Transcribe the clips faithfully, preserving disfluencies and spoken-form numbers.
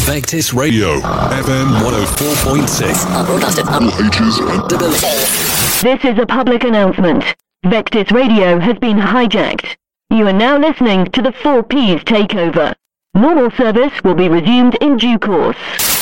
Vectis Radio, F M one oh four point six. Broadcasted on H's and This is a public announcement. Vectis Radio has been hijacked. You are now listening to the four P's takeover. Normal service will be resumed in due course.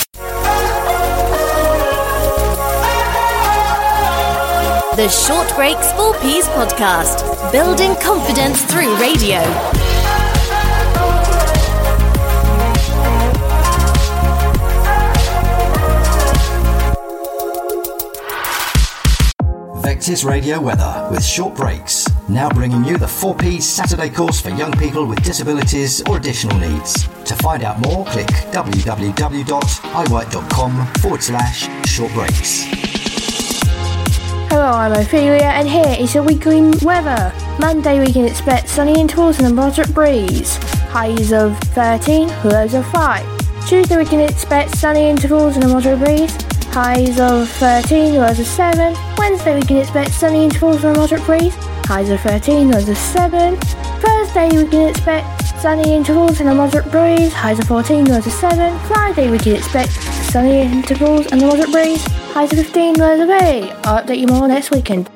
The Short Breaks four P's podcast, building confidence through radio. Vectis Radio Weather with Short Breaks, now bringing you the four P's Saturday course for young people with disabilities or additional needs. To find out more, click www.iwork.com forward slash short breaks. Hello, I'm Ophelia, and here is your weekly weather. Monday we can expect sunny intervals and a moderate breeze. Highs of thirteen, lows of five. Tuesday we can expect sunny intervals and a moderate breeze. Highs of thirteen, lows of seven. Wednesday we can expect sunny intervals and a moderate breeze. Highs of thirteen, lows of seven. Thursday we can expect sunny intervals and a moderate breeze. Highs of fourteen, lows of seven. Friday we can expect sunny intervals and a moderate breeze. Highs of fifteen, lows of eight. I'll update you more next weekend.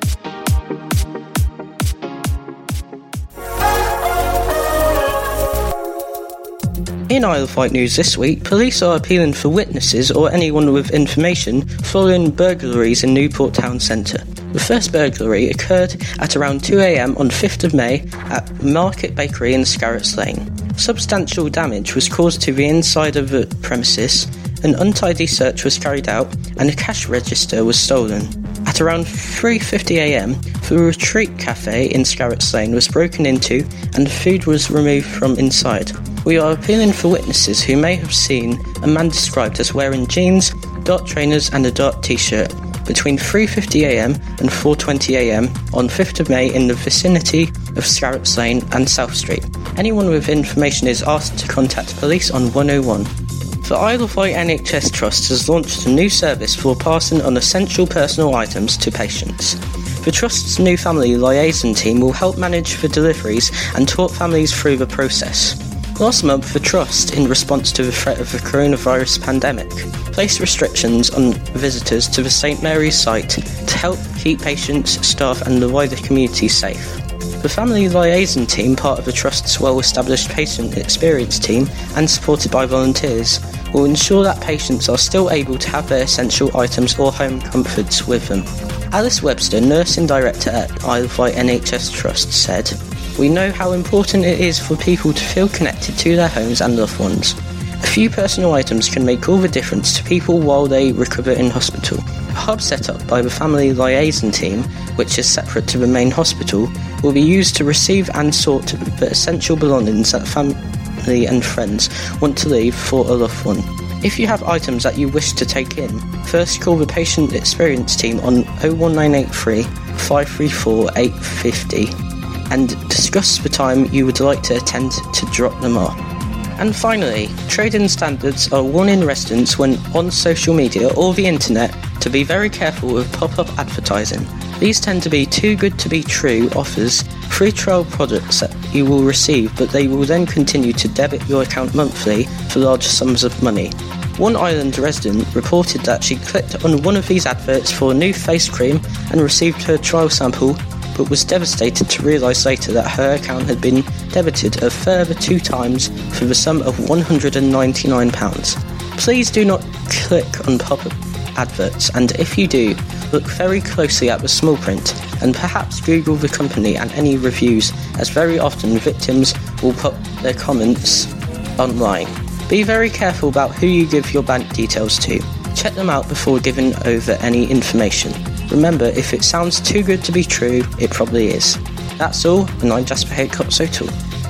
In Isle of Wight news this week, police are appealing for witnesses or anyone with information following burglaries in Newport Town Centre. The first burglary occurred at around two a.m. on fifth of May at Market Bakery in Scarrott's Lane. Substantial damage was caused to the inside of the premises, an untidy search was carried out, and a cash register was stolen. At around three fifty a.m, the Retreat Cafe in Scarrott's Lane was broken into and food was removed from inside. We are appealing for witnesses who may have seen a man described as wearing jeans, dark trainers and a dark t-shirt between three fifty a.m. and four twenty a.m. on fifth of May in the vicinity of Scarrott's Lane and South Street. Anyone with information is asked to contact police on one oh one. The Isle of Wight N H S Trust has launched a new service for passing on essential personal items to patients. The Trust's new family liaison team will help manage the deliveries and talk families through the process. Last month, the Trust, in response to the threat of the coronavirus pandemic, placed restrictions on visitors to the St Mary's site to help keep patients, staff and the wider community safe. The Family Liaison Team, part of the Trust's well-established patient experience team and supported by volunteers, will ensure that patients are still able to have their essential items or home comforts with them. Alice Webster, Nursing Director at Isle of Wight N H S Trust, said, "We know how important it is for people to feel connected to their homes and loved ones. A few personal items can make all the difference to people while they recover in hospital. A hub set up by the Family Liaison Team, which is separate to the main hospital, will be used to receive and sort the essential belongings that family and friends want to leave for a loved one. If you have items that you wish to take in, first call the Patient Experience Team on oh one nine eight three, five three four, eight five zero and discuss the time you would like to attend to drop them off." And finally, trade-in standards are warning residents when on social media or the internet to be very careful with pop-up advertising. These tend to be too good to be true offers, free trial products that you will receive, but they will then continue to debit your account monthly for large sums of money. One island resident reported that she clicked on one of these adverts for a new face cream and received her trial sample, but was devastated to realise later that her account had been debited a further two times for the sum of one hundred ninety-nine pounds. Please do not click on pop-up adverts, and if you do, look very closely at the small print and perhaps Google the company and any reviews, as very often victims will put their comments online. Be very careful about who you give your bank details to. Check them out before giving over any information. Remember, if it sounds too good to be true, it probably is. That's all, and I'm Jasper Haycock Sotul.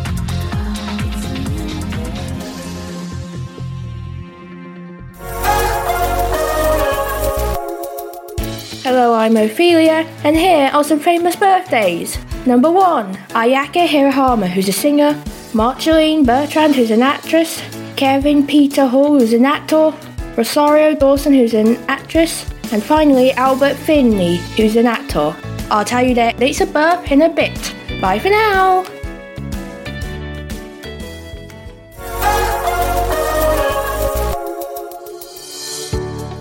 Hello, I'm Ophelia, and here are some famous birthdays. Number one, Ayaka Hirahama, who's a singer, Marceline Bertrand, who's an actress, Kevin Peter Hall, who's an actor, Rosario Dawson, who's an actress, and finally Albert Finney, who's an actor. I'll tell you their dates of birth in a bit. Bye for now!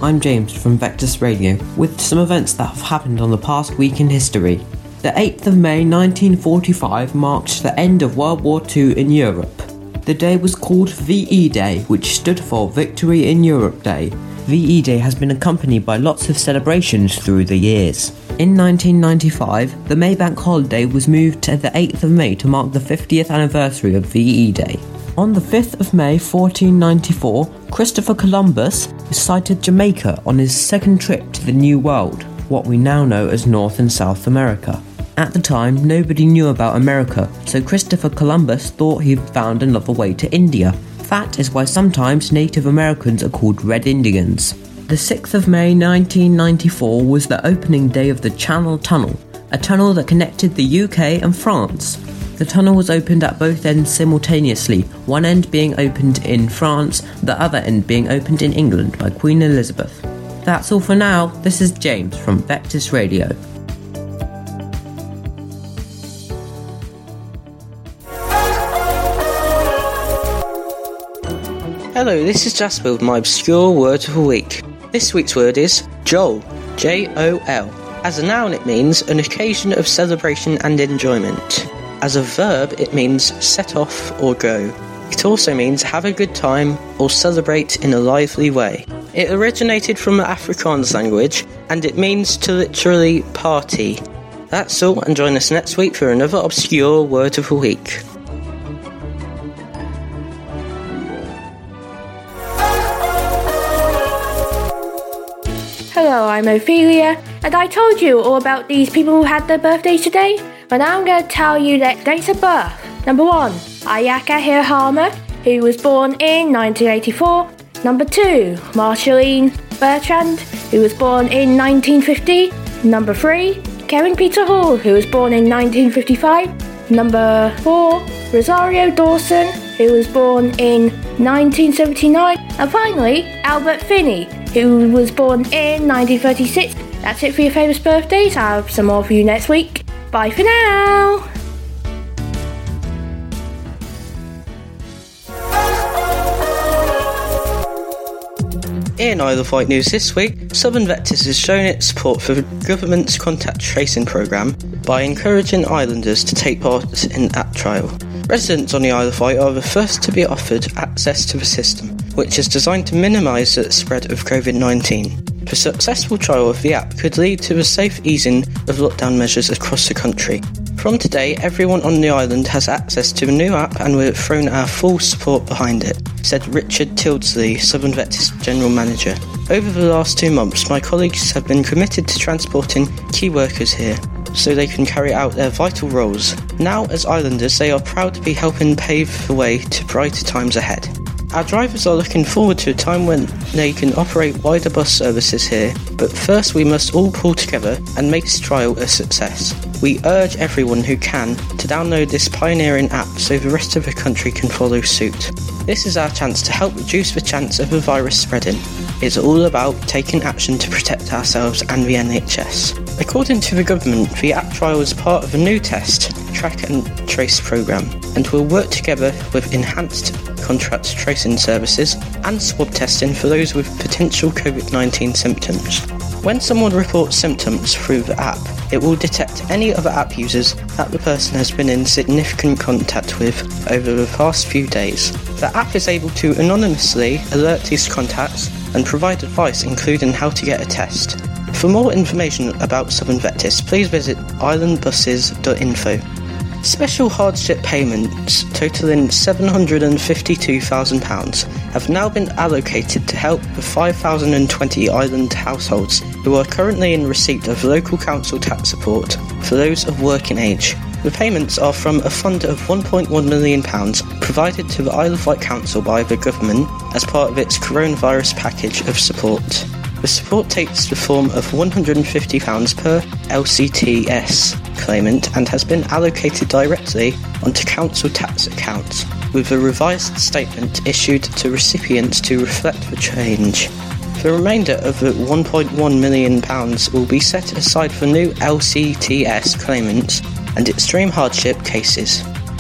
I'm James from Vectis Radio, with some events that have happened on the past week in history. The eighth of May nineteen forty-five marked the end of World War Two in Europe. The day was called V E Day, which stood for Victory in Europe Day. V E Day has been accompanied by lots of celebrations through the years. In nineteen ninety-five, the May Bank holiday was moved to the eighth of May to mark the fiftieth anniversary of V E Day. On the fifth of May fourteen ninety-four, Christopher Columbus sighted Jamaica on his second trip to the New World, what we now know as North and South America. At the time, nobody knew about America, so Christopher Columbus thought he'd found another way to India. That is why sometimes Native Americans are called Red Indians. The sixth of May nineteen ninety-four was the opening day of the Channel Tunnel, a tunnel that connected the U K and France. The tunnel was opened at both ends simultaneously, one end being opened in France, the other end being opened in England by Queen Elizabeth. That's all for now. This is James from Vectis Radio. Hello, this is Jasper with my obscure word of the week. This week's word is Jol, J O L. As a noun it means an occasion of celebration and enjoyment. As a verb it means set off or go. It also means have a good time or celebrate in a lively way. It originated from the Afrikaans language and it means to literally party. That's all, and join us next week for another obscure word of the week. Hello, I'm Ophelia, and I told you all about these people who had their birthdays today, but now I'm going to tell you their dates of birth. Number one, Ayaka Hirohama, who was born in nineteen eighty-four. Number two, Marceline Bertrand, who was born in nineteen fifty. Number three, Kevin Peter Hall, who was born in nineteen fifty-five. Number four, Rosario Dawson, who was born in nineteen seventy-nine. And finally, Albert Finney, who was born in nineteen thirty-six. That's it for your famous birthdays. I'll have some more for you next week. Bye for now! In Isle of Wight news this week, Southern Vectis has shown its support for the government's contact tracing programme by encouraging islanders to take part in the app trial. Residents on the Isle of Wight are the first to be offered access to the system, which is designed to minimise the spread of covid nineteen. The successful trial of the app could lead to a safe easing of lockdown measures across the country. From today, everyone on the island has access to the new app and we've thrown our full support behind it, said Richard Tildesley, Southern Vectis General Manager. Over the last two months, my colleagues have been committed to transporting key workers here, so they can carry out their vital roles. Now, as islanders, they are proud to be helping pave the way to brighter times ahead. Our drivers are looking forward to a time when they can operate wider bus services here, but first we must all pull together and make this trial a success. We urge everyone who can to download this pioneering app so the rest of the country can follow suit. This is our chance to help reduce the chance of the virus spreading. It's all about taking action to protect ourselves and the N H S. According to the government, the app trial is part of a new test, track and trace programme, and will work together with enhanced contract tracing services and swab testing for those with potential covid nineteen symptoms. When someone reports symptoms through the app, it will detect any other app users that the person has been in significant contact with over the past few days. The app is able to anonymously alert these contacts and provide advice including how to get a test. For more information about Southern Vectis, please visit island buses dot info. Special hardship payments totalling seven hundred fifty-two thousand pounds have now been allocated to help the five thousand twenty island households who are currently in receipt of local council tax support for those of working age. The payments are from a fund of one point one million pounds provided to the Isle of Wight Council by the government as part of its coronavirus package of support. The support takes the form of one hundred fifty pounds per L C T S claimant and has been allocated directly onto council tax accounts, with a revised statement issued to recipients to reflect the change. The remainder of the one point one million pounds will be set aside for new L C T S claimants and extreme hardship cases.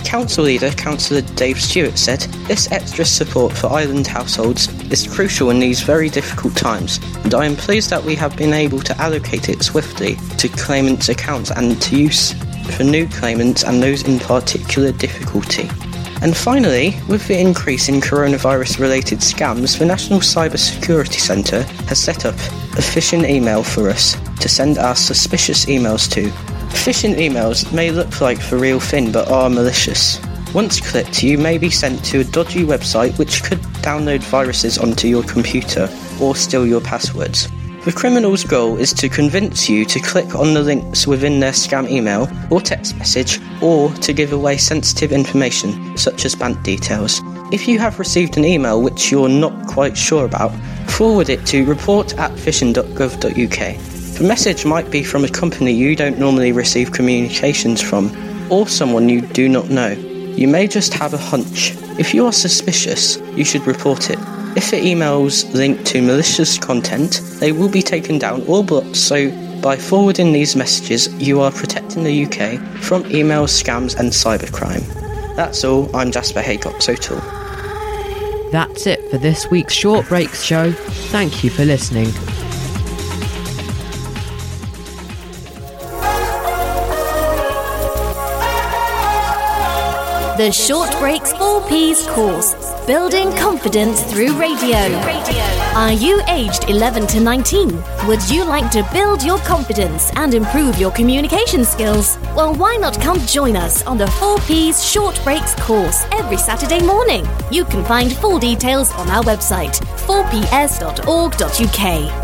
Council leader, Councillor Dave Stewart, said, "This extra support for island households is crucial in these very difficult times, and I am pleased that we have been able to allocate it swiftly to claimants' accounts and to use for new claimants and those in particular difficulty." And finally, with the increase in coronavirus-related scams, the National Cyber Security Centre has set up a phishing email for us to send our suspicious emails to. Phishing emails may look like the real thing but are malicious. Once clicked, you may be sent to a dodgy website which could download viruses onto your computer or steal your passwords. The criminal's goal is to convince you to click on the links within their scam email or text message, or to give away sensitive information such as bank details. If you have received an email which you're not quite sure about, forward it to report at phishing dot gov dot U K. The message might be from a company you don't normally receive communications from, or someone you do not know. You may just have a hunch. If you are suspicious, you should report it. If the emails link to malicious content, they will be taken down or blocked, so by forwarding these messages, you are protecting the U K from email scams and cybercrime. That's all. I'm Jasper Haycox-O'Toole. That's it for this week's Short Breaks show. Thank you for listening. The Short Breaks four Ps course, Building Confidence Through Radio. Are you aged eleven to nineteen? Would you like to build your confidence and improve your communication skills? Well, why not come join us on the four Ps Short Breaks course every Saturday morning? You can find full details on our website, four p s dot org dot U K.